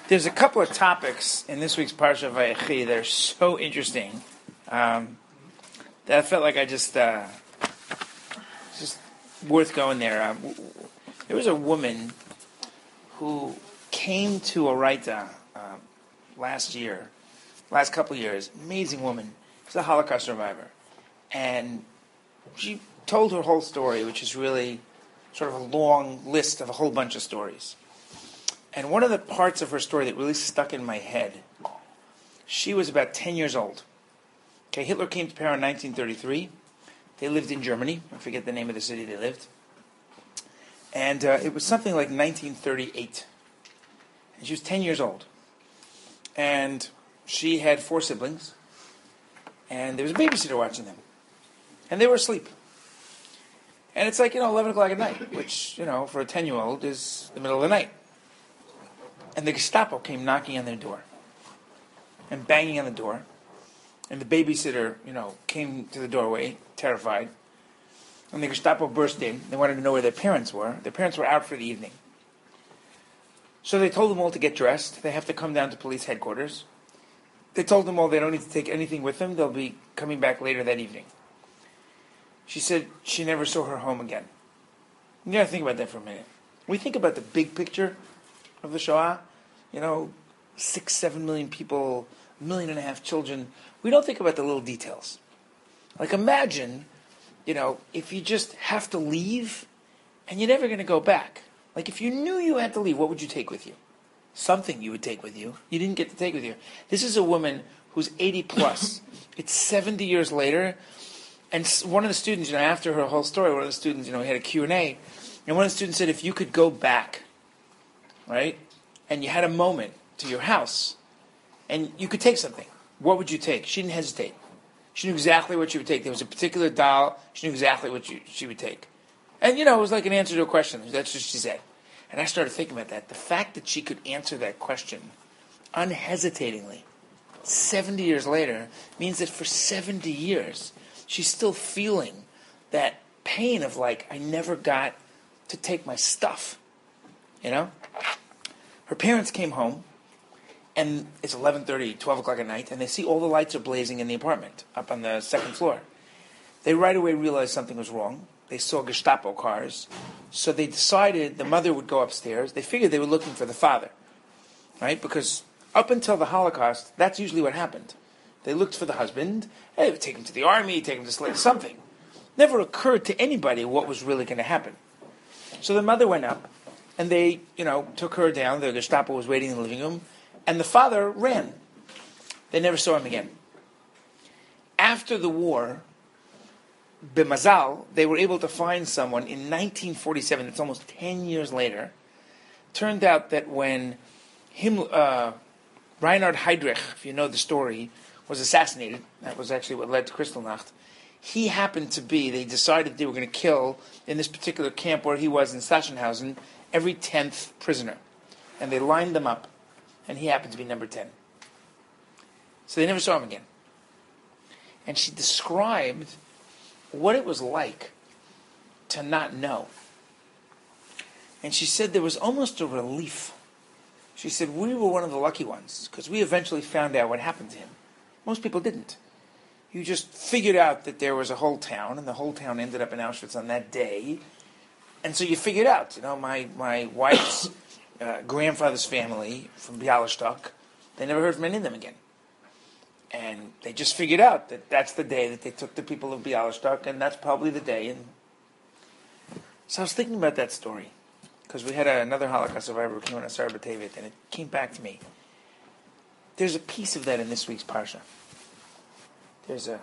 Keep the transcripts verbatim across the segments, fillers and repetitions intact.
There's a couple of topics in this week's Parsha Vayechi that are so interesting um, that I felt like I just uh, just worth going there. Um, there was a woman who came to Oraita uh, last year, last couple of years. Amazing woman. She's a Holocaust survivor, and she told her whole story, which is really sort of a long list of a whole bunch of stories. And one of the parts of her story that really stuck in my head, she was about ten years old. Okay, Hitler came to power in nineteen thirty-three. They lived in Germany. I forget the name of the city they lived. And uh, it was something like nineteen thirty-eight. And she was ten years old. And she had four siblings. And there was a babysitter watching them. And they were asleep. And it's like, you know, eleven o'clock at night, which, you know, for a ten-year-old is the middle of the night. And the Gestapo came knocking on their door and banging on the door. And the babysitter, you know, came to the doorway, terrified. And the Gestapo burst in. They wanted to know where their parents were. Their parents were out for the evening. So they told them all to get dressed. They have to come down to police headquarters. They told them all they don't need to take anything with them. They'll be coming back later that evening. She said she never saw her home again. You gotta think about that for a minute. We think about the big picture of the Shoah, you know, six, seven million people, a million and a half children. We don't think about the little details. Like imagine, you know, if you just have to leave and you're never going to go back. Like if you knew you had to leave, what would you take with you? Something you would take with you. You didn't get to take with you. This is a woman who's eighty plus. It's seventy years later. And one of the students, you know, after her whole story, one of the students, you know, we had a Q and A, and one of the students said, if you could go back, right, and you had a moment to your house, and you could take something, what would you take? She didn't hesitate. She knew exactly what she would take. There was a particular doll. She knew exactly what you, she would take. And, you know, it was like an answer to a question. That's what she said. And I started thinking about that. The fact that she could answer that question unhesitatingly, seventy years later, means that for seventy years, she's still feeling that pain of like, I never got to take my stuff, you know? Her parents came home, and it's eleven thirty, twelve o'clock at night, and they see all the lights are blazing in the apartment, up on the second floor. They right away realized something was wrong. They saw Gestapo cars, so they decided the mother would go upstairs. They figured they were looking for the father, right? Because up until the Holocaust, that's usually what happened. They looked for the husband, and they would take him to the army, take him to slave, something. Never occurred to anybody what was really going to happen. So the mother went up, and they, you know, took her down. The Gestapo was waiting in the living room, and the father ran. They never saw him again. After the war, B'mazal, they were able to find someone in nineteen forty-seven, it's almost ten years later. Turned out that when him, uh, Reinhard Heydrich, if you know the story, was assassinated, that was actually what led to Kristallnacht, he happened to be, they decided they were going to kill, in this particular camp where he was in Sachsenhausen, every tenth prisoner. And they lined them up, and he happened to be number ten. So they never saw him again. And she described what it was like to not know. And she said there was almost a relief. She said, we were one of the lucky ones, because we eventually found out what happened to him. Most people didn't. You just figured out that there was a whole town, and the whole town ended up in Auschwitz on that day. And so you figured out, you know, my, my wife's uh, grandfather's family from Bialystok, they never heard from any of them again. And they just figured out that that's the day that they took the people of Bialystok, and that's probably the day. And so I was thinking about that story, because we had a, another Holocaust survivor who came on Asar B'Tevet, and it came back to me. There's a piece of that in this week's Parsha. There's a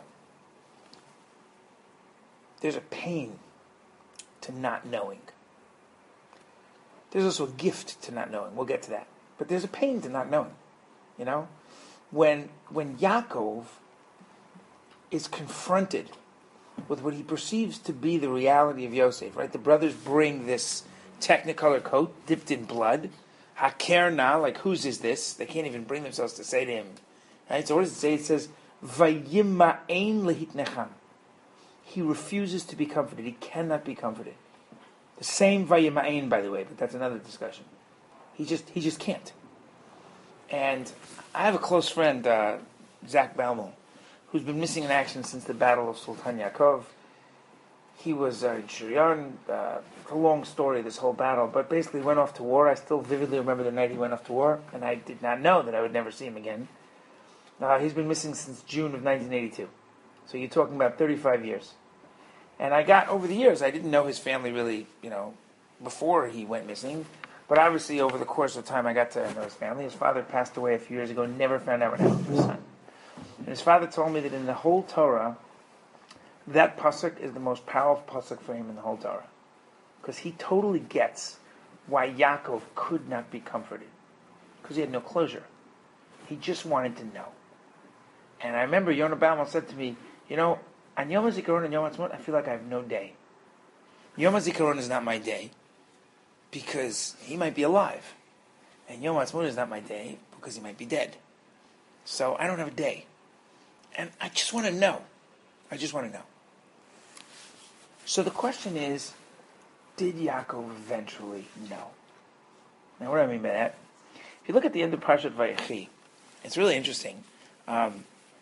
there's a pain to not knowing. There's also a gift to not knowing. We'll get to that. But there's a pain to not knowing. You know? When when Yaakov is confronted with what he perceives to be the reality of Yosef, right? The brothers bring this technicolor coat dipped in blood. Hakerna, like whose is this? They can't even bring themselves to say to him. Right? So what does it say? It says, Vayima'ein lehitnecham. He refuses to be comforted. He cannot be comforted. The same Vayima'ein, by the way, but that's another discussion. He just he just can't. And I have a close friend, uh, Zach Baumel, who's been missing in action since the Battle of Sultan Yaakov. He was uh, in Shiryan. Uh, it's a long story, this whole battle, but basically went off to war. I still vividly remember the night he went off to war, and I did not know that I would never see him again. Uh, he's been missing since June of nineteen eighty-two. So you're talking about thirty-five years. And I got, over the years, I didn't know his family really, you know, before he went missing. But obviously, over the course of time, I got to know his family. His father passed away a few years ago, never found out what happened to his son. And his father told me that in the whole Torah, that pasuk is the most powerful pasuk for him in the whole Torah. Because he totally gets why Yaakov could not be comforted. Because he had no closure. He just wanted to know. And I remember Yonah Baumel said to me, you know, on Yom HaZikaron and Yom HaTzmaut, I feel like I have no day. Yom HaZikaron is not my day, because he might be alive. And Yom HaTzmaut is not my day, because he might be dead. So I don't have a day. And I just want to know. I just want to know. So the question is, did Yaakov eventually know? Now what do I mean by that? If you look at the end of Parshat Vayechi, it's really interesting. Um,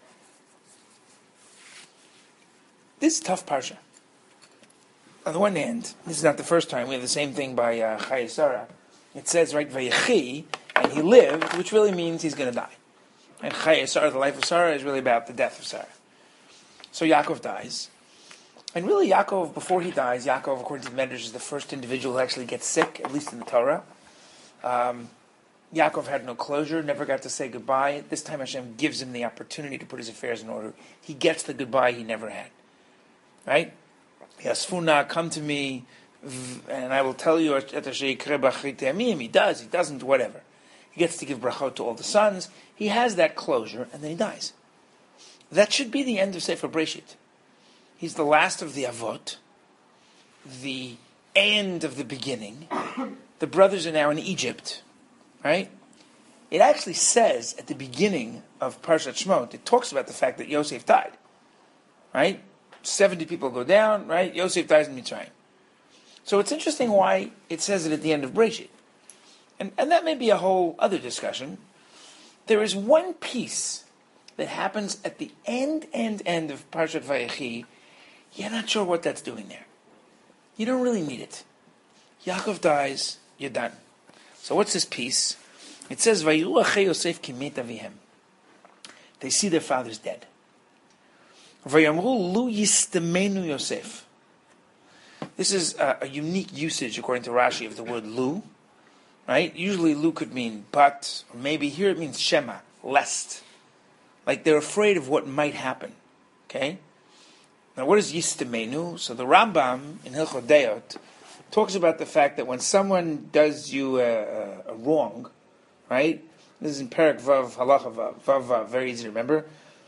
this is a tough parsha. On the one hand, this is not the first time. We have the same thing by uh, Chayei Sarah. It says, right, Vayechi, and he lived, which really means he's going to die. And Chayei Sarah, the life of Sarah, is really about the death of Sarah. So Yaakov dies. And really, Yaakov, before he dies, Yaakov, according to the Medrash, is the first individual who actually gets sick, at least in the Torah. Um, Yaakov had no closure, never got to say goodbye. This time Hashem gives him the opportunity to put his affairs in order. He gets the goodbye he never had. Right? Yasfuna, come to me, and I will tell you, he does, he doesn't, whatever. He gets to give brachot to all the sons. He has that closure, and then he dies. That should be the end of Sefer Breshit. He's the last of the Avot, the end of the beginning. The brothers are now in Egypt, right? It actually says at the beginning of Parshat Shemot, it talks about the fact that Yosef died, right? seventy people go down, right? Yosef dies in Mitzrayim. So it's interesting why it says it at the end of Breshit. And, and that may be a whole other discussion. There is one piece that happens at the end, end, end of Parshat Vayechi. You're not sure what that's doing there. You don't really need it. Yaakov dies, you're done. So what's this piece? It says, Vayiru achei Yosef ki met avihem. They see their father's dead. Vayamru lu yistemenu Yosef. This is a, a unique usage, according to Rashi, of the word lu. Right? Usually lu could mean but, or maybe here it means shema, lest. Like they're afraid of what might happen. Okay? Now what is yistemenu? So the Rambam in Hilchot Deot talks about the fact that when someone does you a, a, a wrong, right? This is in Perek Vav, Halacha Vav, Vav, Vav, very easy to remember.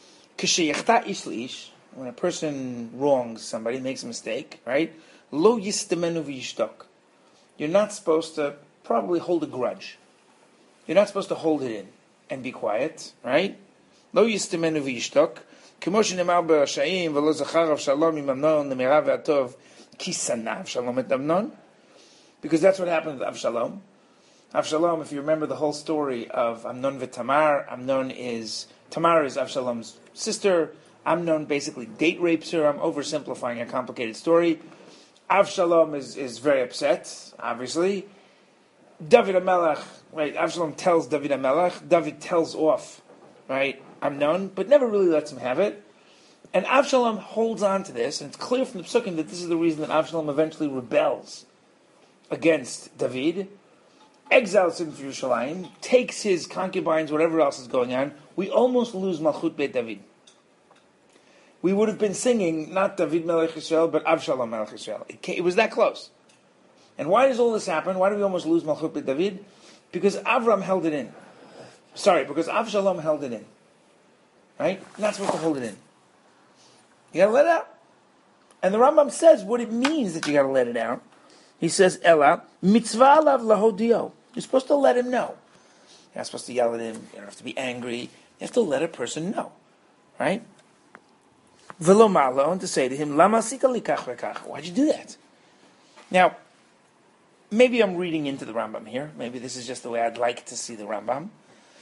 When a person wrongs somebody, makes a mistake, right? Lo yistemenu v'yishtok. You're not supposed to probably hold a grudge. You're not supposed to hold it in and be quiet, right? Lo yistemenu v'yishtok. K'mo shenemar b'Rasha'im v'lo zachar Avshalom im Amnon l'mera v'atov ki sana Avshalom et Amnon. Because that's what happened with Avshalom. Avshalom, if you remember the whole story of Amnon v'Tamar, Amnon is, Tamar is Avshalom's sister. Amnon basically date rapes her. I'm oversimplifying a complicated story. Avshalom is, is very upset, obviously. David HaMelech, right, Avshalom tells David HaMelech. David tells off, right, Amnon, but never really lets him have it. And Avshalom holds on to this, and it's clear from the Psukim that this is the reason that Avshalom eventually rebels against David, exiles him from Yerushalayim, takes his concubines, whatever else is going on. We almost lose Malchut Beit David. We would have been singing not David Melech Yisrael, but Avshalom Melech Yisrael. It, came, it was that close. And why does all this happen? Why do we almost lose Malchut Beit David? Because Avram held it in. Sorry, because Avshalom held it in. Right? You're not supposed to hold it in. You gotta let it out. And the Rambam says what it means that you gotta let it out. He says, Ella, mitzvah alav lahodio. You're supposed to let him know. You're not supposed to yell at him. You don't have to be angry. You have to let a person know. Right? V'lo malo, and to say to him, Lama sika likach v'kach. Why'd you do that? Now, maybe I'm reading into the Rambam here. Maybe this is just the way I'd like to see the Rambam.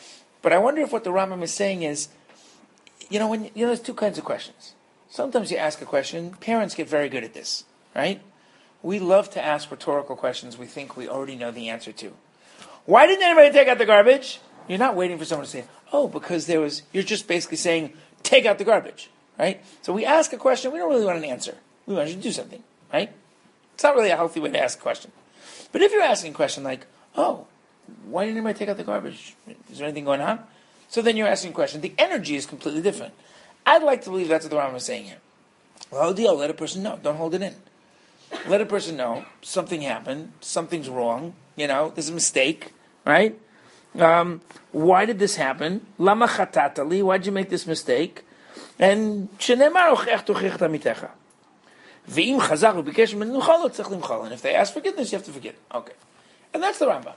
But I wonder if what the Rambam is saying is, you know, when you know, there's two kinds of questions. Sometimes you ask a question. Parents get very good at this, right? We love to ask rhetorical questions we think we already know the answer to. Why didn't anybody take out the garbage? You're not waiting for someone to say, oh, because there was, you're just basically saying, take out the garbage, right? So we ask a question, we don't really want an answer. We want you to do something, right? It's not really a healthy way to ask a question. But if you're asking a question like, oh, why didn't anybody take out the garbage? Is there anything going on? So then you're asking a question. The energy is completely different. I'd like to believe that's what the Rambam is saying here. Well, deal, let a person know. Don't hold it in. Let a person know something happened, something's wrong, you know, there's a mistake, right? Um, why did this happen? Lama chatatali, why did you make this mistake? And shenemar ochech tochech tamitecha. Ve'im chazar u'bikesh menucha lo tzech limchal. And if they ask forgiveness, you have to forgive. Okay. And that's the Rambam.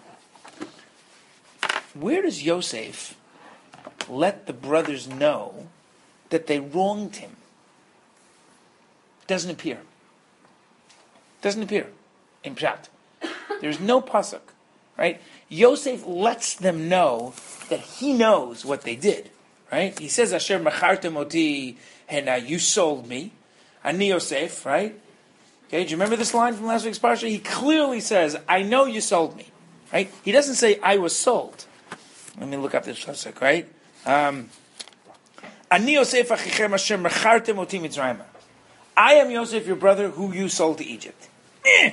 Where does Yosef let the brothers know that they wronged him? Doesn't appear. Doesn't appear in Pshat. There's no pasuk, right? Yosef lets them know that he knows what they did, right? He says, "Asher machartem oti," and uh, you sold me. Ani Yosef, right? Okay, do you remember this line from last week's parsha? He clearly says, "I know you sold me," right? He doesn't say, "I was sold." Let me look up this pasuk, right? Um, Ani Yosef achichem asher machartem oti mitzrayim. I am Yosef, your brother, who you sold to Egypt. Eh.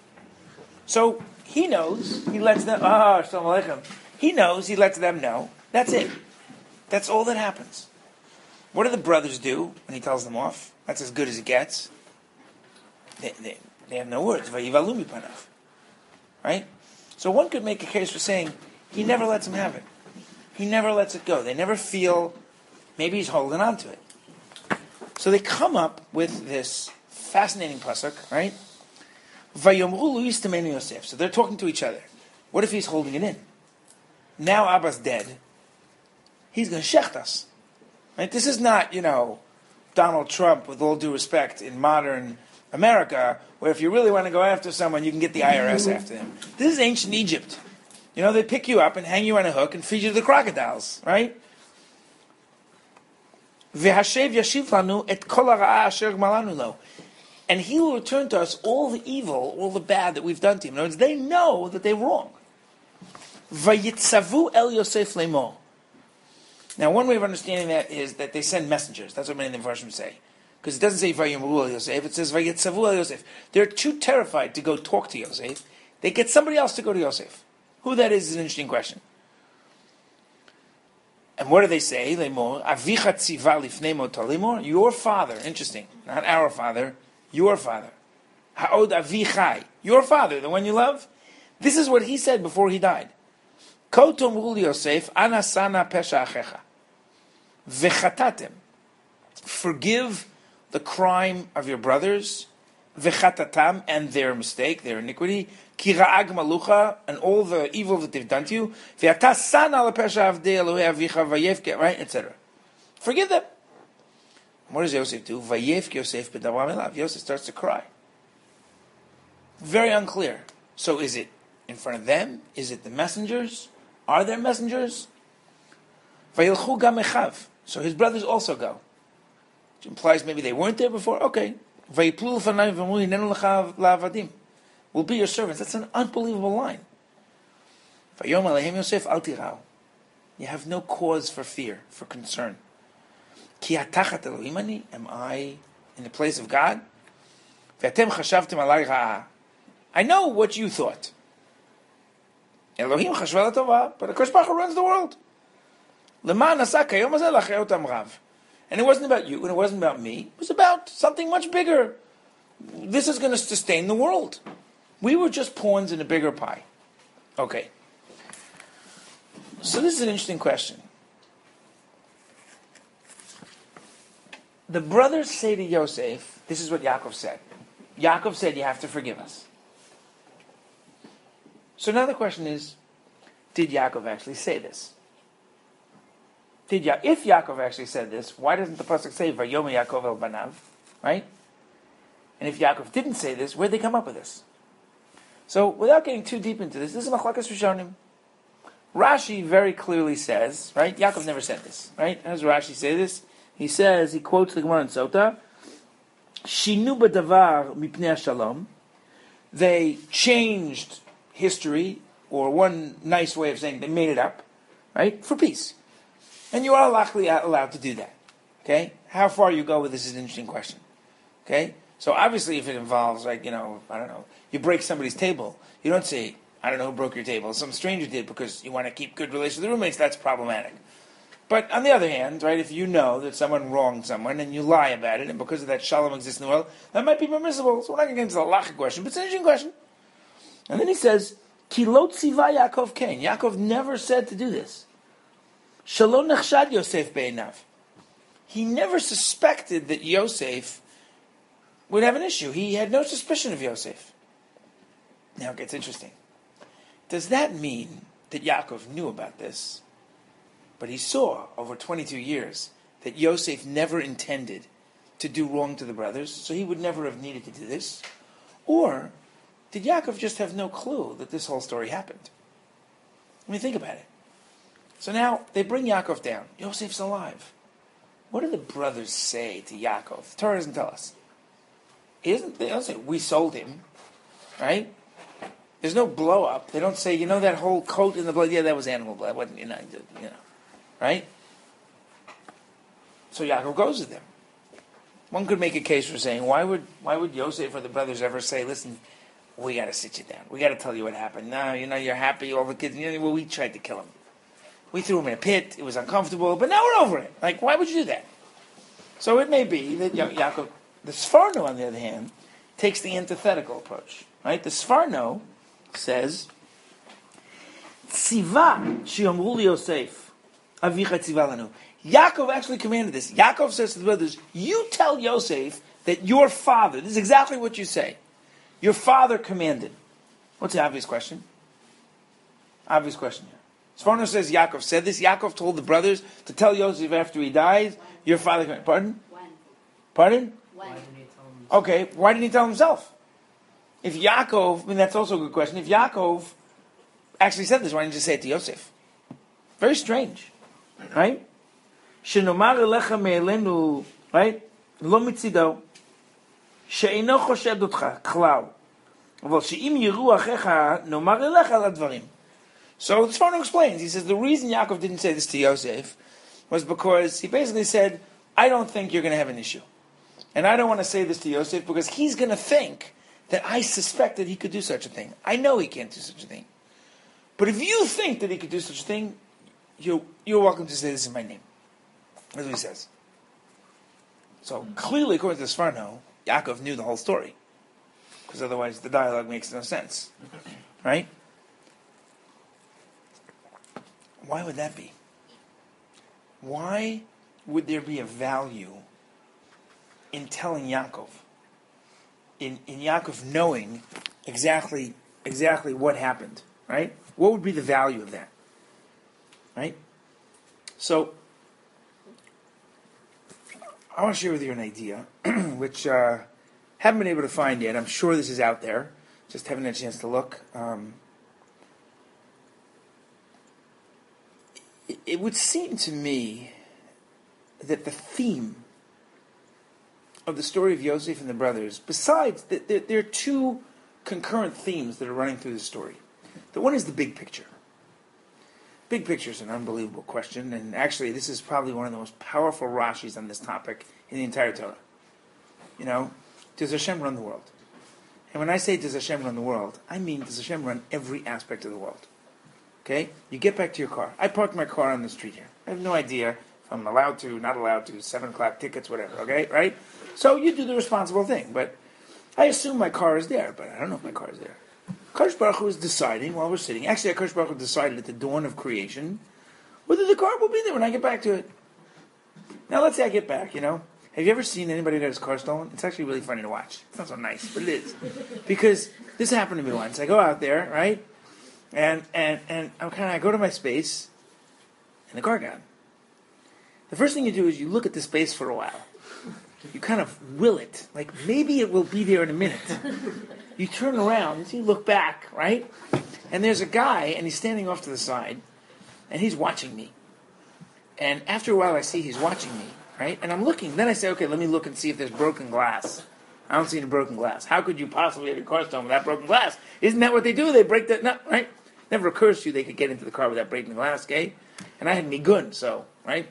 So he knows. He lets them. Ah, Shalom Aleichem. He knows. He lets them know. That's it. That's all that happens. What do the brothers do when he tells them off? That's as good as it gets. They, they, they have no words. Vayivalu mipanav. Right? So one could make a case for saying he never lets them have it. He never lets it go. They never feel maybe he's holding on to it. So they come up with this fascinating pasuk, right? Vayomru Luis Temenu Yosef. So they're talking to each other. What if he's holding it in? Now Abba's dead. He's going to shecht us. Right? This is not, you know, Donald Trump, with all due respect, in modern America, where if you really want to go after someone, you can get the I R S after them. This is ancient Egypt. You know, they pick you up and hang you on a hook and feed you to the crocodiles, right? V'hashev yashiv lanu et kol hara'a asher gmalanu lo. And he will return to us all the evil, all the bad that we've done to him. In other words, they know that they're wrong. Vayitzavu el Yosef lemor. Now, one way of understanding that is that they send messengers. That's what many of the versions say. Because it doesn't say Vayimru el Yosef, it says Vayitzavu el Yosef. They're too terrified to go talk to Yosef. They get somebody else to go to Yosef. Who that is is an interesting question. And what do they say? Lemor, Avicha tziva lifnei moto lemor. Your father, interesting, not our father, your father. Ha'od avichai, your father, the one you love. This is what he said before he died. Kotom ul Yosef, anasana pesha achecha. Vechatatem. Forgive the crime of your brothers. Vechatatam, and their mistake, their iniquity. Kira'ag malucha, and all the evil that they've done to you. Ve'ata sana lepesha avdei Elohei avicha vayevke, right, et cetera. Forgive them. What does Yosef do? Vayevke Yosef b'davam elav. Yosef starts to cry. Very unclear. So is it in front of them? Is it the messengers? Are there messengers? Vayilchu gam echav. So his brothers also go. Which implies maybe they weren't there before. Okay. Vayiplu l'fanai v'amru hinenu l'cha la'avadim. We'll be your servants. That's an unbelievable line. Vayom alehem Yosef al tirau. You have no cause for fear, for concern. Ki atachat Elohim ani? Am I in the place of God? Ve'atem chashavtem alai ra'ah. I know what you thought. Elohim chashva l'tova, but HaKadosh Baruch Hu runs the world. L'ma'an asa kayom hazeh lachayot amrav. And it wasn't about you, and it wasn't about me. It was about something much bigger. This is going to sustain the world. We were just pawns in a bigger pie. Okay. So this is an interesting question. The brothers say to Yosef, this is what Yaakov said. Yaakov said, you have to forgive us. So now the question is, did Yaakov actually say this? Did ya- if Yaakov actually said this, why doesn't the pasuk say, Vayom Yaakov el banav? Right? And if Yaakov didn't say this, where'd they come up with this? So, without getting too deep into this, this is Machlokes Rishonim. Rashi very clearly says, right? Yaakov never said this, right? How does Rashi say this? He says, he quotes the Gemara in Sota, Shinu b'davar mipnei shalom. They changed history, or one nice way of saying they made it up, right? For peace. And you are allowed to do that. Okay? How far you go with this is an interesting question. Okay? So obviously if it involves, like, you know, I don't know, you break somebody's table, you don't say, I don't know who broke your table, some stranger did because you want to keep good relations with the roommates, that's problematic. But on the other hand, right, if you know that someone wronged someone and you lie about it, and because of that shalom exists in the world, that might be permissible. So we're not going to get into the halachic question, but it's an interesting question. And then he says, Ki lo tziva Yaakov Kain. Yaakov never said to do this. Shalom nechshad Yosef be'enav. He never suspected that Yosef would have an issue. He had no suspicion of Yosef. Now it gets interesting. Does that mean that Yaakov knew about this, but he saw over twenty-two years that Yosef never intended to do wrong to the brothers, so he would never have needed to do this? Or did Yaakov just have no clue that this whole story happened? I mean, think about it. So now they bring Yaakov down. Yosef's alive. What do the brothers say to Yaakov? The Torah doesn't tell us. He doesn't, they don't say, we sold him, right? There's no blow up. They don't say, you know that whole coat in the blood? Yeah, that was animal blood. Wasn't, you know, you know, right? So Yaakov goes with them. One could make a case for saying, why would why would Yosef or the brothers ever say, listen, we got to sit you down. We got to tell you what happened. No, you know, you're happy, all the kids. You know, well, we tried to kill him. We threw him in a pit. It was uncomfortable, but now we're over it. Like, why would you do that? So it may be that ya- Yaakov, the Sforno, on the other hand, takes the antithetical approach. Right? The Sforno says, Tziva shi'omru li Yosef, avicha tziva lanu. Yaakov actually commanded this. Yaakov says to the brothers, you tell Yosef that your father, this is exactly what you say, your father commanded. What's the obvious question? Obvious question here. Sforno says Yaakov said this. Yaakov told the brothers to tell Yosef after he dies, your father commanded. Pardon? When? Pardon? When? Why didn't he tell him? Okay, why didn't he tell himself? If Yaakov, I mean, that's also a good question. If Yaakov actually said this, why didn't he just say it to Yosef? Very strange. Right? Shenomar elecha me'elenu, right? Lo mitzido. She'eino choshed otcha, klal. Aval she'im yiru achecha, nomar elecha ladvarim. So the Sforno explains. He says the reason Yaakov didn't say this to Yosef was because he basically said, I don't think you're going to have an issue. And I don't want to say this to Yosef because he's going to think that I suspect that he could do such a thing. I know he can't do such a thing. But if you think that he could do such a thing, you're, you're welcome to say this in my name. That's what he says. So clearly, according to the Sforno, Yaakov knew the whole story. Because otherwise the dialogue makes no sense. Right? Why would that be? Why would there be a value in telling Yaakov, in, in Yaakov knowing exactly exactly what happened, right? What would be the value of that, right? So, I want to share with you an idea, which uh, haven't been able to find yet. I'm sure this is out there, just haven't had a chance to look. Um, It would seem to me that the theme of the story of Yosef and the brothers, besides, that there, there are two concurrent themes that are running through the story. The one is the big picture. Big picture is an unbelievable question, and actually this is probably one of the most powerful Rashis on this topic in the entire Torah. You know, does Hashem run the world? And when I say does Hashem run the world, I mean does Hashem run every aspect of the world? Okay? You get back to your car. I parked my car on the street here. I have no idea if I'm allowed to, not allowed to, seven o'clock tickets, whatever, okay? Right? So you do the responsible thing. But I assume my car is there, but I don't know if my car is there. Kadosh Baruch Hu is deciding while we're sitting. Actually, Kadosh Baruch Hu decided at the dawn of creation whether the car will be there when I get back to it. Now, let's say I get back, you know. Have you ever seen anybody get his car stolen? It's actually really funny to watch. It's not so nice, but it is. Because this happened to me once. I go out there, right? And and and I'm kind of I go to my space, and the car gone. The first thing you do is you look at the space for a while. You kind of will it, like maybe it will be there in a minute. You turn around, you look back, right? And there's a guy, and he's standing off to the side, and he's watching me. And after a while, I see he's watching me, right? And I'm looking. Then I say, okay, let me look and see if there's broken glass. I don't see any broken glass. How could you possibly have your car stolen without broken glass? Isn't that what they do? They break the, no, right? Never occurs to you they could get into the car without breaking the glass, okay? And I had me gun, so, right?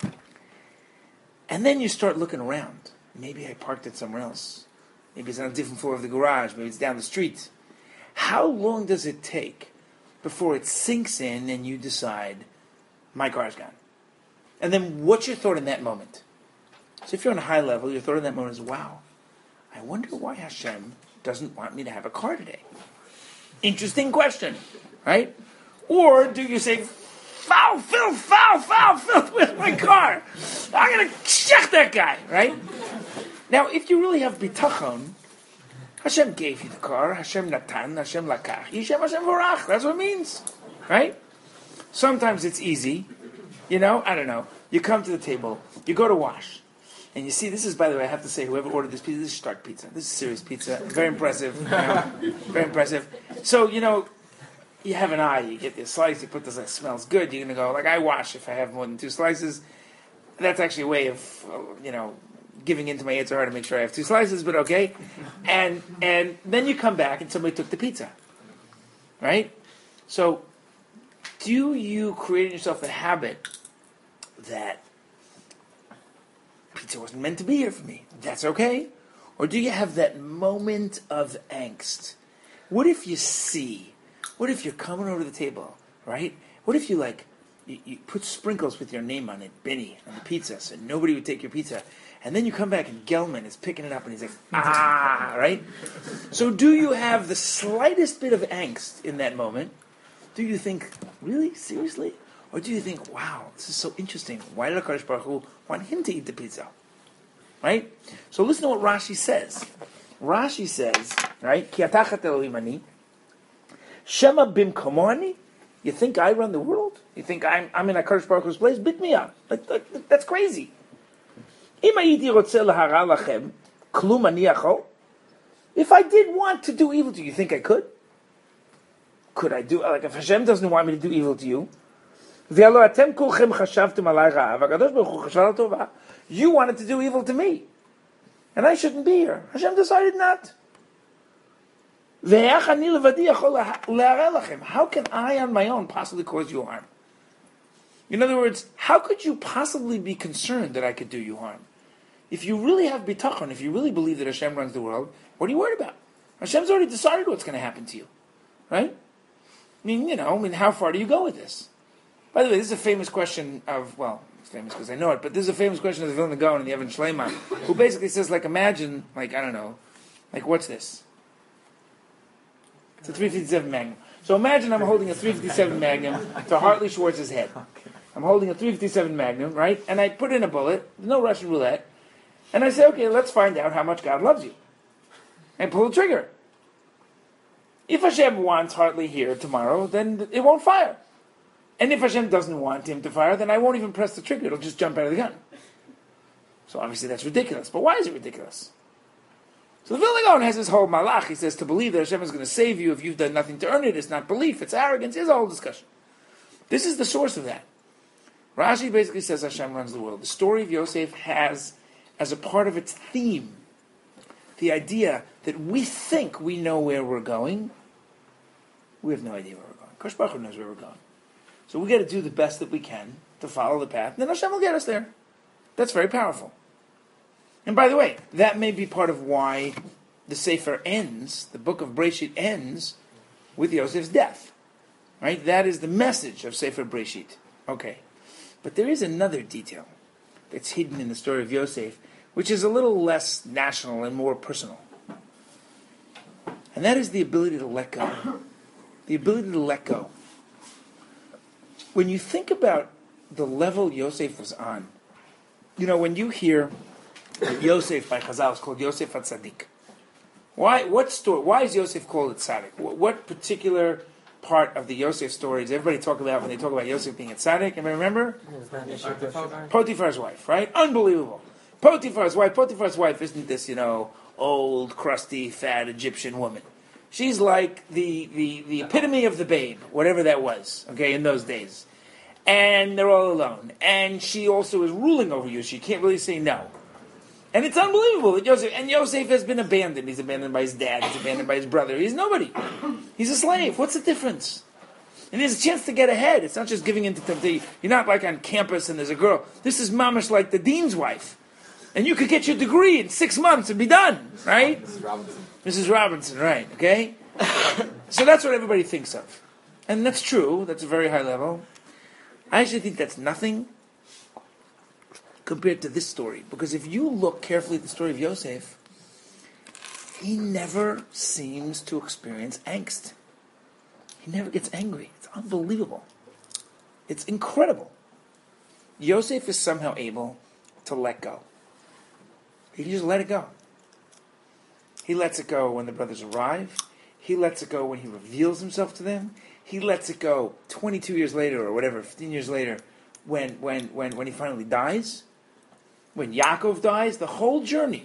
And then you start looking around. Maybe I parked it somewhere else. Maybe it's on a different floor of the garage. Maybe it's down the street. How long does it take before it sinks in and you decide, my car's gone? And then what's your thought in that moment? So if you're on a high level, your thought in that moment is, wow, I wonder why Hashem doesn't want me to have a car today. Interesting question, right? Or do you say, foul, filth, foul, foul, filth with my car. I'm going to check that guy, right? Now, if you really have bitachon, Hashem gave you the car, Hashem natan, Hashem lakach, Yishem Hashem vorach. That's what it means, right? Sometimes it's easy. You know, I don't know. You come to the table, you go to wash, and you see, this is, by the way, I have to say, whoever ordered this pizza, this is Stark Pizza. This is serious pizza. Very impressive. You know, very impressive. So, you know, you have an eye, you get this slice, you put this, it smells good, you're going to go, like, I wash if I have more than two slices. That's actually a way of, you know, giving into my Yetzer Hara to make sure I have two slices, but okay. And and then you come back and somebody took the pizza. Right? So, do you create in yourself a habit that pizza wasn't meant to be here for me? That's okay. Or do you have that moment of angst? What if you see, what if you're coming over to the table, right? What if you like, you, you put sprinkles with your name on it, Benny, on the pizza, so nobody would take your pizza. And then you come back and Gelman is picking it up and he's like, ah, right? So do you have the slightest bit of angst in that moment? Do you think, really? Seriously? Or do you think, wow, this is so interesting. Why did HaKadosh Baruch Hu want him to eat the pizza? Right? So listen to what Rashi says. Rashi says, right? Ki atachat Elohim ani, Shema bimkomo ani. You think I run the world? You think I'm I'm in HaKadosh Baruch Hu's place? Bit me up. Like, like, that's crazy. Im hayiti rotzeh lahara lachem, klum ani achol. If I did want to do evil to you, you think I could? Could I do, like if Hashem doesn't want me to do evil to you, you wanted to do evil to me. And I shouldn't be here. Hashem decided not. How can I on my own possibly cause you harm? In other words, how could you possibly be concerned that I could do you harm? If you really have bitachon, if you really believe that Hashem runs the world, what are you worried about? Hashem's already decided what's going to happen to you. Right? I mean, you know, I mean, how far do you go with this? By the way, this is a famous question of, well, it's famous because I know it, but this is a famous question of the Vilna Gaon and the Evan Shleiman, who basically says, like, imagine, like, I don't know, like, what's this? It's a three fifty-seven Magnum. So imagine I'm holding a three fifty-seven Magnum to Hartley Schwartz's head. I'm holding a three fifty-seven Magnum, right? And I put in a bullet, no Russian roulette, and I say, okay, let's find out how much God loves you. And pull the trigger. If Hashem wants Hartley here tomorrow, then it won't fire. And if Hashem doesn't want him to fire, then I won't even press the trigger. It'll just jump out of the gun. So obviously that's ridiculous. But why is it ridiculous? So the Vilna Gaon has this whole malach. He says to believe that Hashem is going to save you if you've done nothing to earn it. It's not belief. It's arrogance. Here's a whole discussion. This is the source of that. Rashi basically says Hashem runs the world. The story of Yosef has, as a part of its theme, the idea that we think we know where we're going. We have no idea where we're going. Kosh Baruch Hu knows where we're going. So we got to do the best that we can to follow the path, and then Hashem will get us there. That's very powerful. And by the way, that may be part of why the Sefer ends, the book of Breshit ends, with Yosef's death. Right? That is the message of Sefer Breshit. Okay. But there is another detail that's hidden in the story of Yosef, which is a little less national and more personal. And that is the ability to let go. The ability to let go. When you think about the level Yosef was on, you know, when you hear Yosef by Chazal is called Yosef HaTzadik. Why? What story? Why is Yosef called a tzaddik? What, what particular part of the Yosef story does everybody talk about when they talk about Yosef being a tzaddik? Anybody remember? Potiphar's wife, right? Unbelievable. Potiphar's wife. Potiphar's wife isn't this, you know, old, crusty, fat Egyptian woman. She's like the, the, the epitome of the babe, whatever that was, okay, in those days. and they're all alone. And she also is ruling over you. She can't really say no. And it's unbelievable that Yosef, and Yosef has been abandoned. He's abandoned by his dad. He's abandoned by his brother. He's nobody. He's a slave. What's the difference? And there's a chance to get ahead. It's not just giving in to temptation. You're not like on campus and there's a girl. This is mamish like the dean's wife. And you could get your degree in six months and be done, right? Missus Robinson. Missus Robinson, right, okay? So that's what everybody thinks of. And that's true. That's a very high level. I actually think that's nothing compared to this story. Because if you look carefully at the story of Yosef, he never seems to experience angst. He never gets angry. It's unbelievable. It's incredible. Yosef is somehow able to let go. He can just let it go. He lets it go when the brothers arrive. He lets it go when he reveals himself to them. He lets it go twenty-two years later or whatever, fifteen years later, when when when, when he finally dies. When Yaakov dies, the whole journey,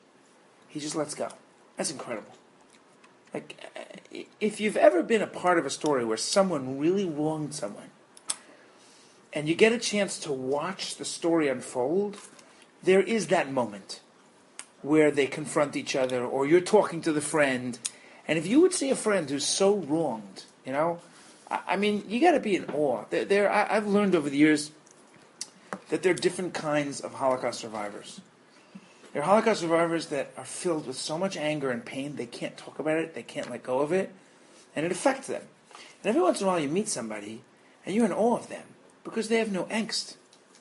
he just lets go. That's incredible. Like, if you've ever been a part of a story where someone really wronged someone, and you get a chance to watch the story unfold, there is that moment where they confront each other, or you're talking to the friend, and if you would see a friend who's so wronged, you know, I, I mean, you got to be in awe. There, there I, I've learned over the years that there are different kinds of Holocaust survivors. There are Holocaust survivors that are filled with so much anger and pain, they can't talk about it, they can't let go of it, and it affects them. And every once in a while you meet somebody, and you're in awe of them, because they have no angst.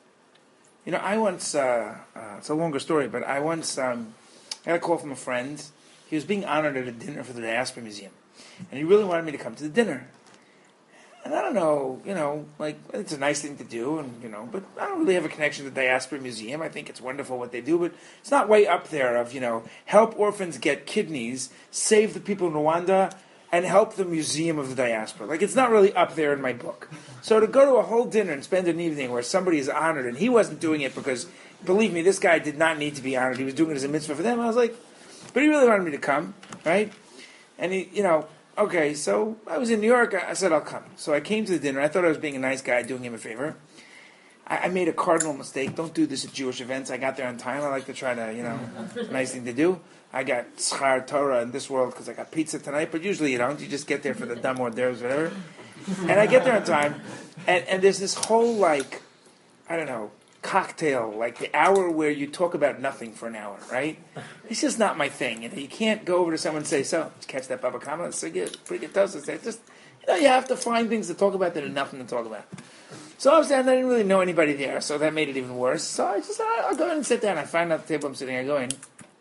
You know, I once, uh, uh, it's a longer story, but I once um, got a call from a friend. He was being honored at a dinner for the Diaspora Museum. And he really wanted me to come to the dinner. And I don't know, you know, like, it's a nice thing to do, and you know, but I don't really have a connection to the Diaspora Museum. I think it's wonderful what they do, but it's not way up there of, you know, help orphans get kidneys, save the people in Rwanda, and help the Museum of the Diaspora. Like, it's not really up there in my book. So to go to a whole dinner and spend an evening where somebody is honored, and he wasn't doing it because, believe me, this guy did not need to be honored. He was doing it as a mitzvah for them. I was like, but he really wanted me to come, right? And he, you know, okay, so I was in New York. I said, I'll come. So I came to the dinner. I thought I was being a nice guy, doing him a favor. I, I made a cardinal mistake. Don't do this at Jewish events. I got there on time. I like to try to, you know, nice thing to do. I got schar Torah in this world because I got pizza tonight, but usually you don't. You just get there for the dumb hors d'oeuvres, whatever. And I get there on time, and, and there's this whole, like, I don't know, cocktail, like the hour where you talk about nothing for an hour, right? It's just not my thing. You know, you can't go over to someone and say, so, did you catch that Baba Kama? It's good, pretty good toast. It's just, you know, you have to find things to talk about that are nothing to talk about. So obviously I didn't really know anybody there, so that made it even worse. So I just, I'll go in and sit down. I find out the table I'm sitting, I go in.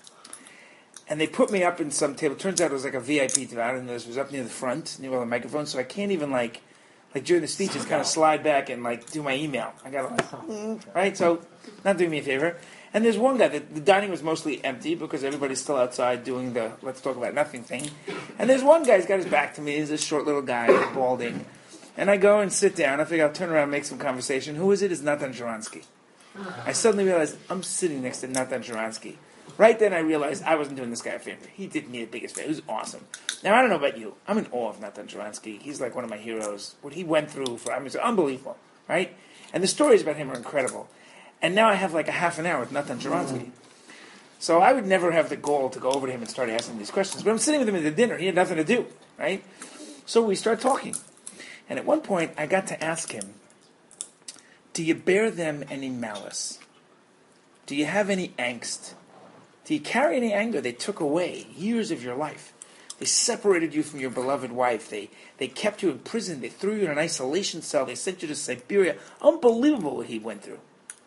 And they put me up in some table. Turns out it was like a V I P table, and it was up near the front, near all the microphones, so I can't even, like, like during the speeches, kind of slide back and, like, do my email. I got to, like, mm, right? So, not doing me a favor. And there's one guy, the, the dining was mostly empty because everybody's still outside doing the let's talk about nothing thing. And there's one guy, he's got his back to me. He's a short little guy, balding. And I go and sit down. I figure I'll turn around and make some conversation. Who is it? It's Natan Sharansky. I suddenly realized I'm sitting next to Natan Sharansky. Right then I realized I wasn't doing this guy a favor. He did me the biggest favor. He was awesome. Now, I don't know about you. I'm in awe of Natan Sharansky. He's like one of my heroes. What he went through for, I mean, it's unbelievable, right? And the stories about him are incredible. And now I have like a half an hour with Natan Sharansky. So I would never have the goal to go over to him and start asking these questions. But I'm sitting with him at the dinner. He had nothing to do, right? So we start talking. And at one point, I got to ask him, do you bear them any malice? Do you have any angst? Do you carry any anger? They took away years of your life. They separated you from your beloved wife. They they kept you in prison. They threw you in an isolation cell. They sent you to Siberia. Unbelievable what he went through.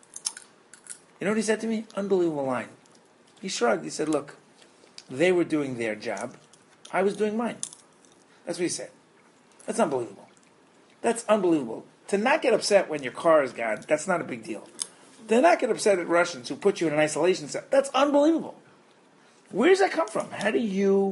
You know what he said to me? Unbelievable line. He shrugged. He said, look, they were doing their job. I was doing mine. That's what he said. That's unbelievable. That's unbelievable. To not get upset when your car is gone, that's not a big deal. To not get upset at Russians who put you in an isolation cell, that's unbelievable. Where does that come from? How do you...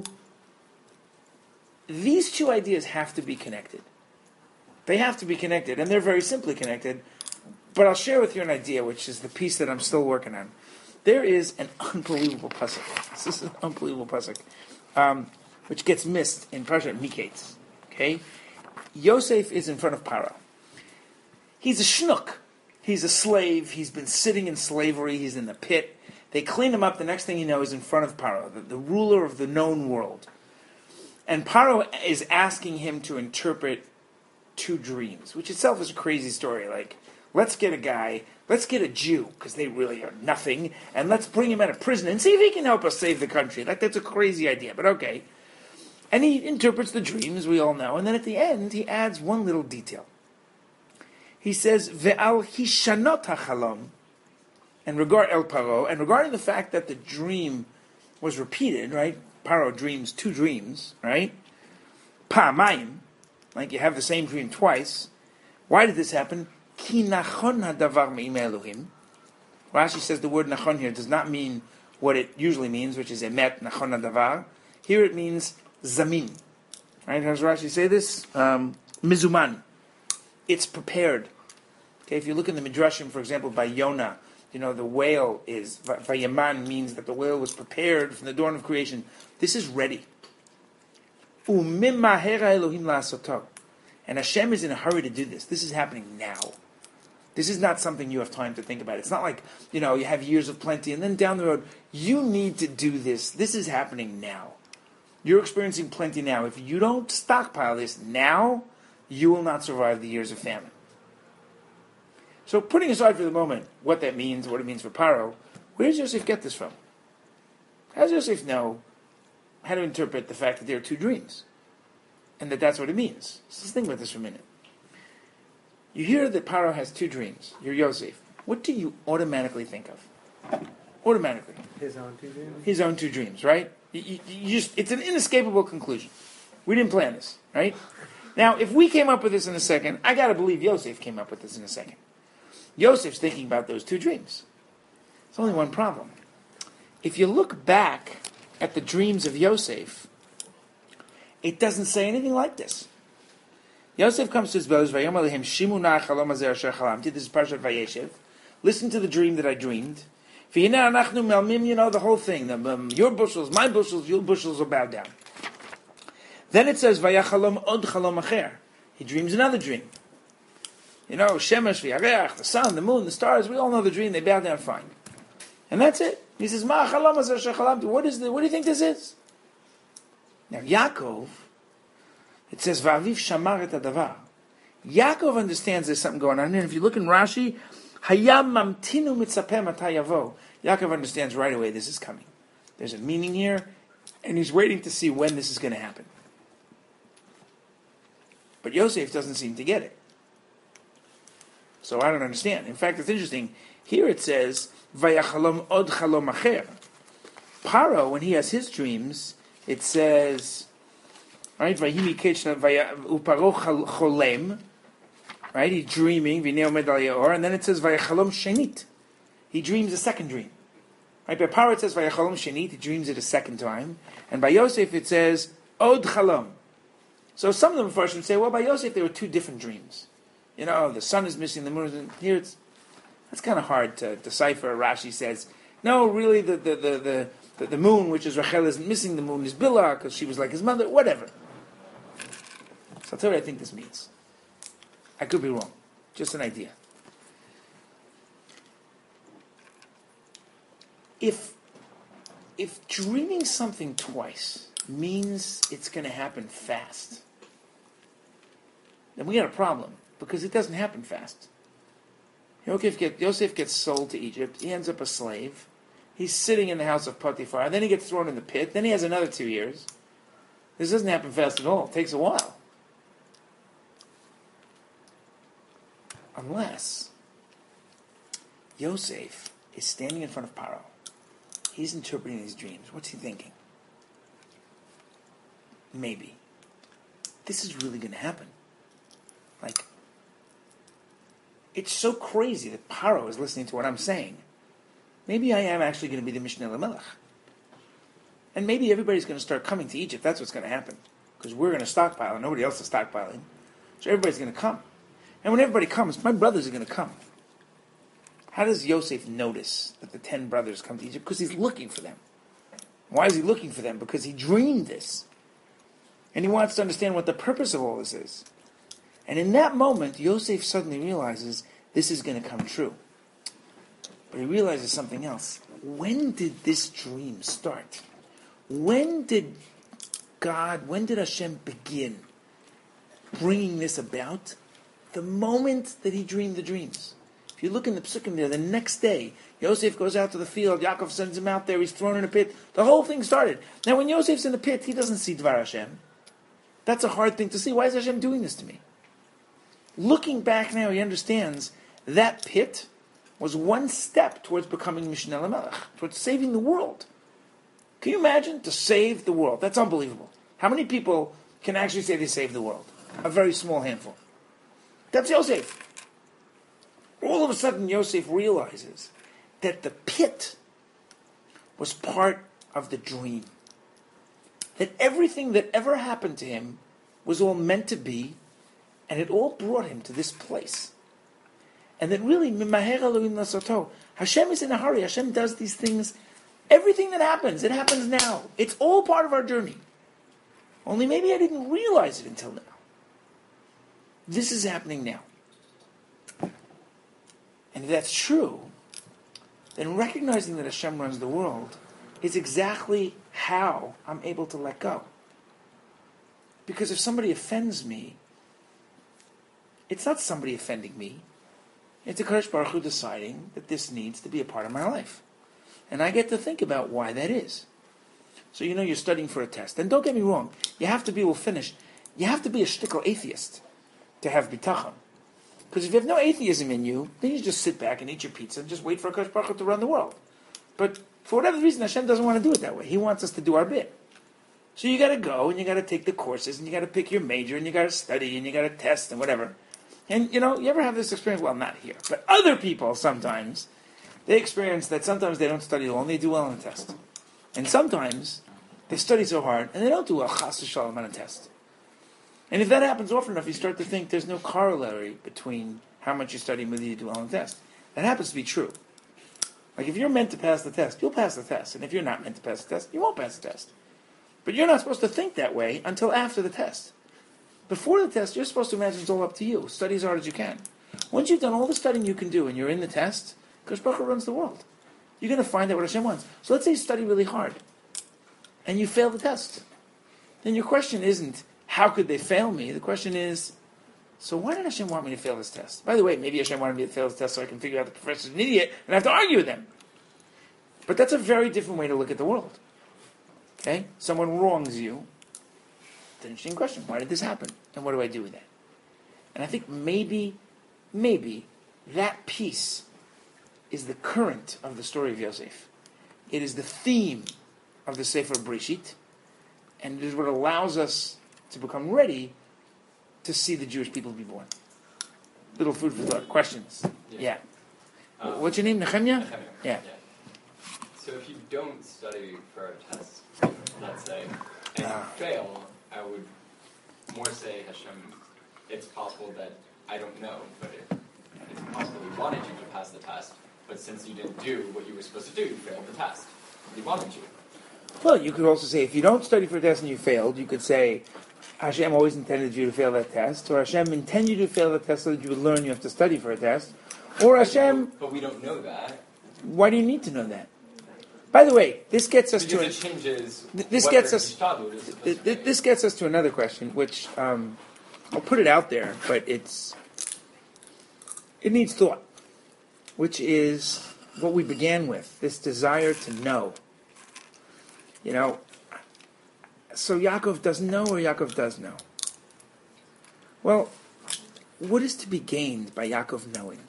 These two ideas have to be connected. They have to be connected, and they're very simply connected. But I'll share with you an idea, which is the piece that I'm still working on. There is an unbelievable pasuk. This is an unbelievable pasuk, um, which gets missed in Parashat Miketz. Okay, Yosef is in front of Paro. He's a schnook. He's a slave. He's been sitting in slavery. He's in the pit. They clean him up. The next thing you know, he's in front of Paro, the, the ruler of the known world. And Paro is asking him to interpret two dreams, which itself is a crazy story. Like, let's get a guy, let's get a Jew, because they really are nothing, and let's bring him out of prison and see if he can help us save the country. Like, that's a crazy idea, but okay. And he interprets the dreams, we all know, and then at the end, he adds one little detail. He says, Ve'al hishanot hachalom, and regard El Paro, and regarding the fact that the dream was repeated, right? Paro dreams two dreams, right? Pa'amayim, like you have the same dream twice. Why did this happen? Ki nachon hadavar me'imei Elohim. Rashi says the word nachon here does not mean what it usually means, which is emet, nachon hadavar. Here it means zamin. Right? How does Rashi say this? Um, mizuman. It's prepared. Okay, if you look in the Midrashim, for example, by Yonah, you know, the whale is, Vayaman means that the whale was prepared from the dawn of creation. This is ready. And Hashem is in a hurry to do this. This is happening now. This is not something you have time to think about. It's not like, you know, you have years of plenty and then down the road, you need to do this. This is happening now. You're experiencing plenty now. If you don't stockpile this now, you will not survive the years of famine. So putting aside for the moment what that means, what it means for Paro, where does Yosef get this from? How does Yosef know how to interpret the fact that there are two dreams? And that that's what it means. So let's think about this for a minute. You hear that Paro has two dreams. You're Yosef. What do you automatically think of? Automatically. His own two dreams? His own two dreams, right? You, you, you just, it's an inescapable conclusion. We didn't plan this, right? Now, if we came up with this in a second, I got to believe Yosef came up with this in a second. Yosef's thinking about those two dreams. There's only one problem. If you look back at the dreams of Yosef, it doesn't say anything like this. Yosef comes to his brothers, Vayomer lehem shimu na chalom hazer asher chalamti. This is Parshat Vayeshev. Listen to the dream that I dreamed. V'hinei anachnu melmim, you know the whole thing. The, um, your bushels, my bushels, your bushels will bow down. Then it says Vayachalom od chalom acher. He dreams another dream. You know, Shemesh v'yareach, the sun, the moon, the stars, we all know the dream, they bow down fine. And that's it. He says, Ma chalom hazer asher chalamti. What is the, what do you think this is? Now, Yaakov, it says, Va'aviv shamar et hadavar. Yaakov understands there's something going on. And if you look in Rashi, Hayam mamtinu mitzapeh matay yavo. Yaakov understands right away this is coming. There's a meaning here, and he's waiting to see when this is going to happen. But Yosef doesn't seem to get it. So I don't understand. In fact, it's interesting. Here it says, Vayachalom od chalom acher. Paro, when he has his dreams, it says, right, Vayimi kechna uparo cholem, right, he's dreaming, V'nei omed al yaor, and then it says, Vayachalom shenit. He dreams a second dream. Right, by Paro it says, Vayachalom shenit, he dreams it a second time, and by Yosef it says, od chalom. So some of the Mepharshim say, well, by Yosef there were two different dreams. You know, the sun is missing, the moon is here. It's that's kind of hard to decipher. Rashi says, no, really, the the the the, the, the moon, which is Rachel, isn't missing. The moon is Bilhah because she was like his mother. Whatever. So I'll tell you what I think this means. I could be wrong. Just an idea. If if dreaming something twice means it's going to happen fast, then we got a problem. Because it doesn't happen fast. Yosef, get, Yosef gets sold to Egypt. He ends up a slave. He's sitting in the house of Potiphar. Then he gets thrown in the pit. Then he has another two years. This doesn't happen fast at all. It takes a while. Unless Yosef is standing in front of Paro. He's interpreting his dreams. What's he thinking? Maybe. This is really going to happen. Like, it's so crazy that Paro is listening to what I'm saying. Maybe I am actually going to be the Mishneh LaMelech. And maybe everybody's going to start coming to Egypt. That's what's going to happen. Because we're going to stockpile and nobody else is stockpiling. So everybody's going to come. And when everybody comes, my brothers are going to come. How does Yosef notice that the ten brothers come to Egypt? Because he's looking for them. Why is he looking for them? Because he dreamed this. And he wants to understand what the purpose of all this is. And in that moment, Yosef suddenly realizes this is going to come true. But he realizes something else. When did this dream start? When did God, when did Hashem begin bringing this about? The moment that he dreamed the dreams. If you look in the psukim there, the next day, Yosef goes out to the field, Yaakov sends him out there, he's thrown in a pit. The whole thing started. Now when Yosef's in the pit, he doesn't see Dvar Hashem. That's a hard thing to see. Why is Hashem doing this to me? Looking back now, he understands that pit was one step towards becoming Mishneh LaMelech, towards saving the world. Can you imagine? To save the world. That's unbelievable. How many people can actually say they saved the world? A very small handful. That's Yosef. All of a sudden, Yosef realizes that the pit was part of the dream. That everything that ever happened to him was all meant to be, and it all brought him to this place. And that really, Mimaher Elohim Lasoto, Hashem is in a hurry. Hashem does these things. Everything that happens, it happens now. It's all part of our journey. Only maybe I didn't realize it until now. This is happening now. And if that's true, then recognizing that Hashem runs the world is exactly how I'm able to let go. Because if somebody offends me, it's not somebody offending me. It's a Kadosh Baruch Hu deciding that this needs to be a part of my life. And I get to think about why that is. So you know you're studying for a test. And don't get me wrong, you have to be, we'll finish, you have to be a shtickle atheist to have bitachon. Because if you have no atheism in you, then you just sit back and eat your pizza and just wait for Kadosh Baruch Hu to run the world. But for whatever reason, Hashem doesn't want to do it that way. He wants us to do our bit. So you got to go and you got to take the courses and you got to pick your major and you got to study and you got to test and whatever. And you know, you ever have this experience? Well, not here, but other people sometimes, they experience that sometimes they don't study well and they do well on a test. And sometimes they study so hard and they don't do well, chas v'shalom, on a test. And if that happens often enough, you start to think there's no corollary between how much you study and whether you do well on a test. That happens to be true. Like if you're meant to pass the test, you'll pass the test. And if you're not meant to pass the test, you won't pass the test. But you're not supposed to think that way until after the test. Before the test, you're supposed to imagine it's all up to you. Study as hard as you can. Once you've done all the studying you can do and you're in the test, Kadosh Baruch Hu runs the world. You're going to find out what Hashem wants. So let's say you study really hard and you fail the test. Then your question isn't, how could they fail me? The question is, so why did Hashem want me to fail this test? By the way, maybe Hashem wanted me to fail this test so I can figure out the professor's an idiot and I have to argue with them. But that's a very different way to look at the world. Okay? Someone wrongs you. It's an interesting question. Why did this happen? And what do I do with that? And I think maybe, maybe, that piece is the current of the story of Yosef. It is the theme of the Sefer Breshit, and it is what allows us to become ready to see the Jewish people be born. Little food for thought. Questions? Yeah. yeah. Um, What's your name? Nehemiah? Nehemiah. Yeah. yeah. So if you don't study for a test, let's say, and uh, you fail, I would more say, Hashem, it's possible that I don't know, but it, it's possible He wanted you to pass the test, but since you didn't do what you were supposed to do, you failed the test. He wanted you. Well, you could also say, if you don't study for a test and you failed, you could say, Hashem always intended you to fail that test, or Hashem intended you to fail the test so that you would learn you have to study for a test, or Hashem... But we don't know that. Why do you need to know that? By the way, this gets us because to... It changes this gets us. Th- th- this gets us to another question, which um, I'll put it out there, but it's it needs thought, which is what we began with, this desire to know. You know, so Yaakov doesn't know, or Yaakov does know? Well, what is to be gained by Yaakov knowing?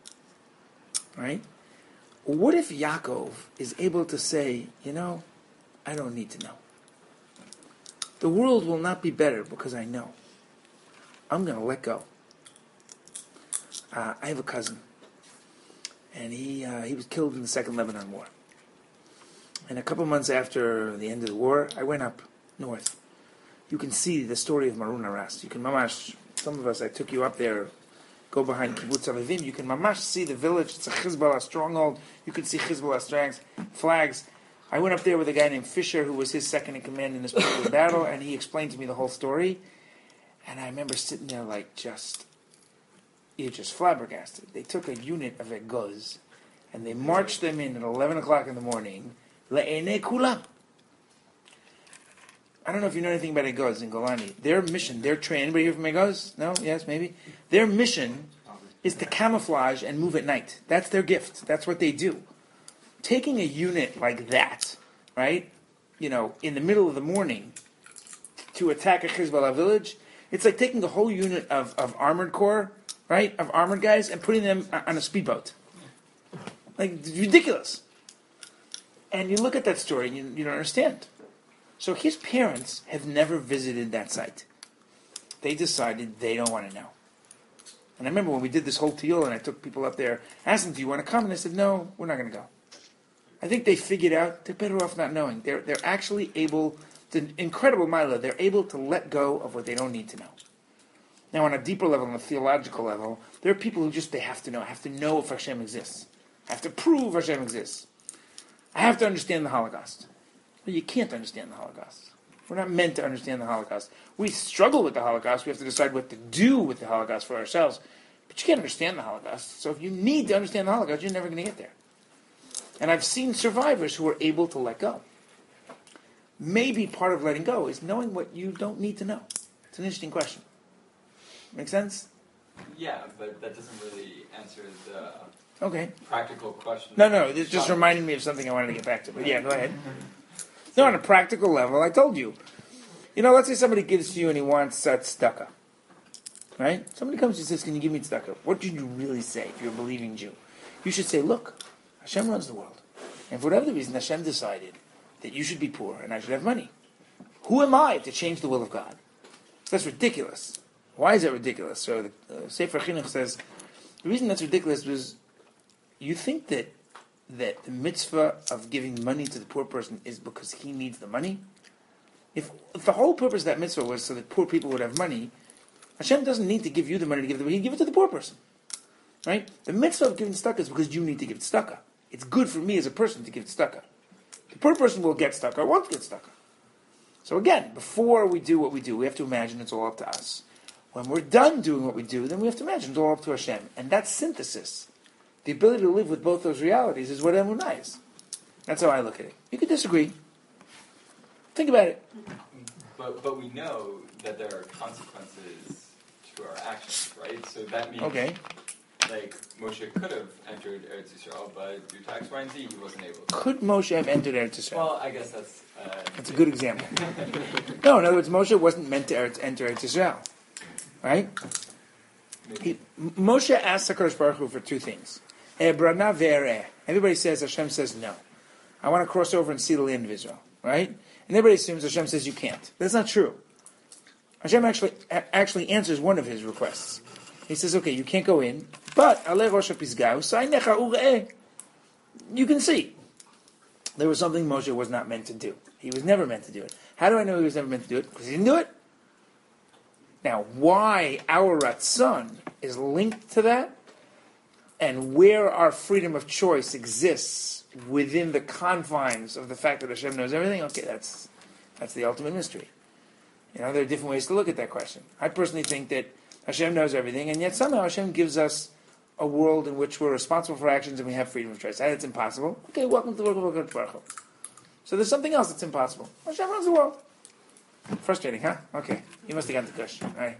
Right? What if Yaakov is able to say, you know, I don't need to know. The world will not be better because I know. I'm going to let go. Uh, I have a cousin, and he uh, he was killed in the Second Lebanon War. And a couple months after the end of the war, I went up north. You can see the story of Marun Aras. You can mamash, some of us, I took you up there, go behind Kibbutz Avivim, you can mamash see the village. It's a Hezbollah stronghold. You can see Hezbollah strangs, flags. I went up there with a guy named Fisher, who was his second in command in this particular battle, and he explained to me the whole story. And I remember sitting there like just, you're just flabbergasted. They took a unit of Eguz, and they marched them in at eleven o'clock in the morning, le'enei kulam. I don't know if you know anything about Eguz in Golani. Their mission, their train, anybody here from Eguz? No? Yes, maybe? Their mission is to camouflage and move at night. That's their gift. That's what they do. Taking a unit like that, right, you know, in the middle of the morning to attack a Hezbollah village, it's like taking a whole unit of, of armored corps, right, of armored guys, and putting them on a speedboat. Like, it's ridiculous. And you look at that story and you, you don't understand. So his parents have never visited that site. They decided they don't want to know. And I remember when we did this whole tiyul and I took people up there, asked them, do you want to come? And they said, no, we're not going to go. I think they figured out they're better off not knowing. They're they're actually able, to incredible milah, they're able to let go of what they don't need to know. Now on a deeper level, on a theological level, there are people who just, they have to know. I have to know if Hashem exists. I have to prove Hashem exists. I have to understand the Holocaust. Well, you can't understand the Holocaust. We're not meant to understand the Holocaust. We struggle with the Holocaust. We have to decide what to do with the Holocaust for ourselves. But you can't understand the Holocaust. So if you need to understand the Holocaust, you're never going to get there. And I've seen survivors who are able to let go. Maybe part of letting go is knowing what you don't need to know. It's an interesting question. Make sense? Yeah, but that doesn't really answer the okay. practical question. No, no, this just reminded me of something I wanted to get back to. But yeah, go ahead. No, on a practical level, I told you. You know, let's say somebody gives to you and he wants uh, tzedakah. Right? Somebody comes and says, can you give me tzedakah? What should you really say if you're a believing Jew? You should say, look, Hashem runs the world. And for whatever reason, Hashem decided that you should be poor and I should have money. Who am I to change the will of God? That's ridiculous. Why is that ridiculous? So the uh, Sefer Chinuch says, the reason that's ridiculous was you think that that the mitzvah of giving money to the poor person is because he needs the money? If, if the whole purpose of that mitzvah was so that poor people would have money, Hashem doesn't need to give you the money to give the money. He give it to the poor person. Right? The mitzvah of giving tzedakah is because you need to give tzedakah. It's good for me as a person to give tzedakah. The poor person will get tzedakah or won't get tzedakah. So again, before we do what we do, we have to imagine it's all up to us. When we're done doing what we do, then we have to imagine it's all up to Hashem. And that synthesis, the ability to live with both those realities, is what emunah is. That's how I look at it. You could disagree. Think about it. But but we know that there are consequences to our actions, right? So that means, okay. like, Moshe could have entered Eretz Yisrael, but due to X, Y, and Z, he wasn't able to. Could Moshe have entered Eretz Yisrael? Well, I guess that's... Uh, that's a good example. No, in other words, Moshe wasn't meant to enter Eretz Yisrael. Right? He, Moshe asked HaKadosh Baruch Hu for two things. Ebrana ve'ereh. Everybody says, Hashem says no. I want to cross over and see the land of Israel. Right? And everybody assumes Hashem says you can't. That's not true. Hashem actually actually answers one of his requests. He says, okay, you can't go in, but aleh rosh hapisgah u'sainecha u're'eh. You can see. There was something Moshe was not meant to do. He was never meant to do it. How do I know he was never meant to do it? Because he didn't do it. Now, why our Ratzon is linked to that, and where our freedom of choice exists within the confines of the fact that Hashem knows everything, okay, that's that's the ultimate mystery. You know, there are different ways to look at that question. I personally think that Hashem knows everything, and yet somehow Hashem gives us a world in which we're responsible for actions and we have freedom of choice. That's impossible. Okay, welcome to the world of Baruch Hu. So there's something else that's impossible. Hashem runs the world. Frustrating, huh? Okay. You must have gotten the gush. All right.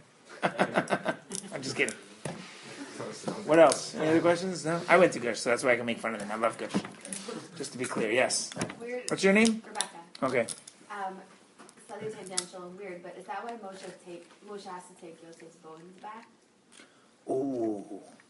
I'm just kidding. What else? Any other questions? No? I went to gush, so that's why I can make fun of them. I love gush. Just to be clear, yes. Weird. What's your name? Rebecca. Okay. Um, slightly tangential and weird, but is that why Moshe take Moshe has to take Yosef's bones back? Ooh.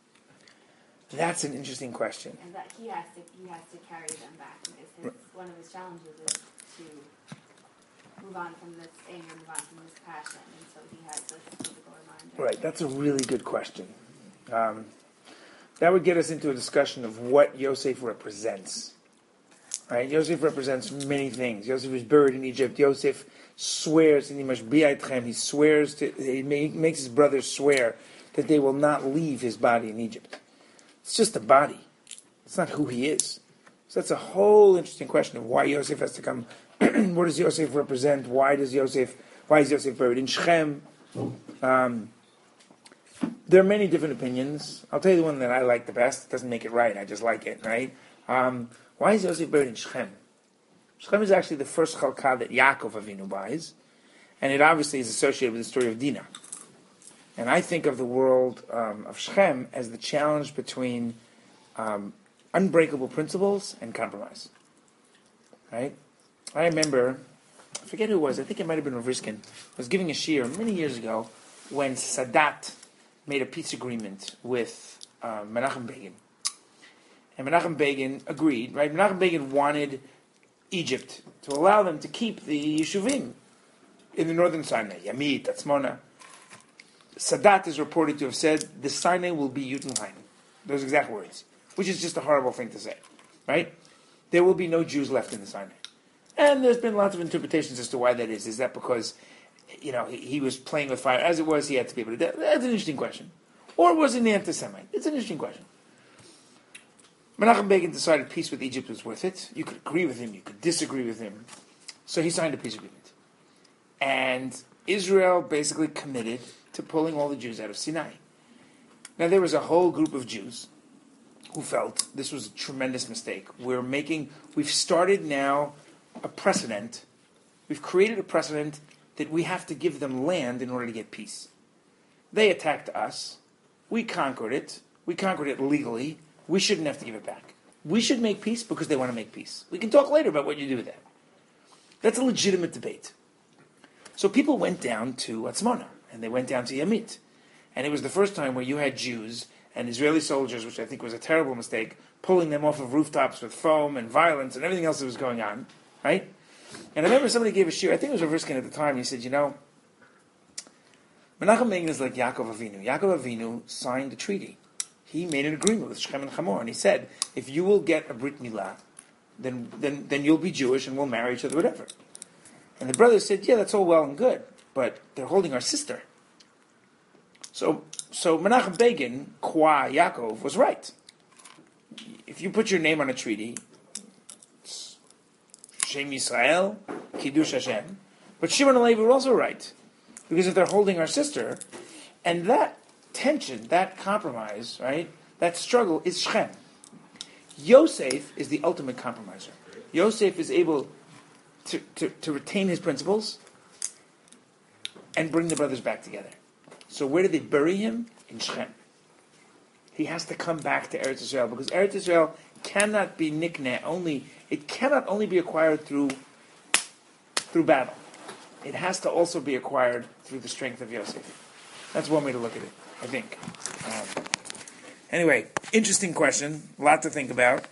That's an interesting question. And that he has to he has to carry them back because his, one of his challenges is to move on from this anger, move on from this passion, and so he has this physical reminder. Right, that's a really good question. Um, that would get us into a discussion of what Yosef represents. Right, Yosef represents many things. Yosef was buried in Egypt. Yosef swears, and he must be aitchem. He swears to, he makes his brothers swear that they will not leave his body in Egypt. It's just a body. It's not who he is. So that's a whole interesting question of why Yosef has to come. What does Yosef represent? Why does Yosef? Why is Yosef buried in Shechem? Um, there are many different opinions. I'll tell you the one that I like the best. It doesn't make it right. I just like it, right? Um, why is Yosef buried in Shechem? Shechem is actually the first chalkah that Yaakov Avinu buys, and it obviously is associated with the story of Dinah. And I think of the world um, of Shechem as the challenge between um, unbreakable principles and compromise. Right? I remember, I forget who it was, I think it might have been Rav Riskin, was giving a shiur many years ago when Sadat made a peace agreement with uh, Menachem Begin. And Menachem Begin agreed, right? Menachem Begin wanted Egypt to allow them to keep the Yeshuvim in the northern Sinai, Yamit, Atzmona. Sadat is reported to have said, the Sinai will be Yutenheim. Those exact words. Which is just a horrible thing to say. Right? There will be no Jews left in the Sinai. And there's been lots of interpretations as to why that is. Is that because, you know, he, he was playing with fire? As it was, he had to be able to do that. That's an interesting question. Or was he an anti-Semite? It's an interesting question. Menachem Begin decided peace with Egypt was worth it. You could agree with him, you could disagree with him. So he signed a peace agreement. And Israel basically committed to pulling all the Jews out of Sinai. Now there was a whole group of Jews who felt this was a tremendous mistake. We're making, we've started now a precedent. We've created a precedent that we have to give them land in order to get peace. They attacked us. We conquered it. We conquered it legally. We shouldn't have to give it back. We should make peace because they want to make peace. We can talk later about what you do with that. That's a legitimate debate. So people went down to Atzmona, and they went down to Yamit. And it was the first time where you had Jews and Israeli soldiers, which I think was a terrible mistake, pulling them off of rooftops with foam and violence and everything else that was going on, right? And I remember somebody gave a shiur, I think it was Rav Riskin at the time, he said, you know, Menachem Begin is like Yaakov Avinu. Yaakov Avinu signed a treaty. He made an agreement with Shechem and Hamor, and he said, if you will get a Brit Milah, then, then, then you'll be Jewish and we'll marry each other, whatever. And the brothers said, yeah, that's all well and good, but they're holding our sister. So, so Menachem Begin, Kwa Yaakov, was right. If you put your name on a treaty, it's Shem Yisrael, Kiddush Hashem. But Shimon and Levi were also right. Because if they're holding our sister, and that tension, that compromise, right, that struggle is Shechem. Yosef is the ultimate compromiser. Yosef is able to, to, to retain his principles and bring the brothers back together. So where did they bury him? In Shechem. He has to come back to Eretz Yisrael because Eretz Yisrael cannot be nikneh only. It cannot only be acquired through through battle. It has to also be acquired through the strength of Yosef. That's one way to look at it, I think. Um, anyway, interesting question. A lot to think about.